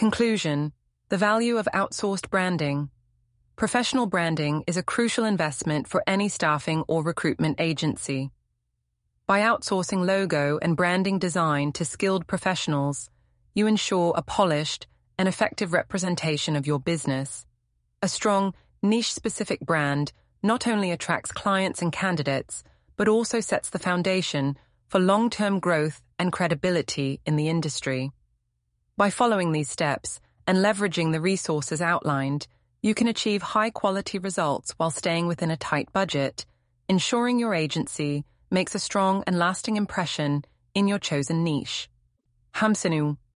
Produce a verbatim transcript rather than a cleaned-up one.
Conclusion: the value of outsourced branding. Professional branding is a crucial investment for any staffing or recruitment agency. By outsourcing logo and branding design to skilled professionals, you ensure a polished and effective representation of your business. A strong, niche-specific brand not only attracts clients and candidates, but also sets the foundation for long-term growth and credibility in the industry. By following these steps and leveraging the resources outlined, you can achieve high-quality results while staying within a tight budget, ensuring your agency makes a strong and lasting impression in your chosen niche. Hamsanu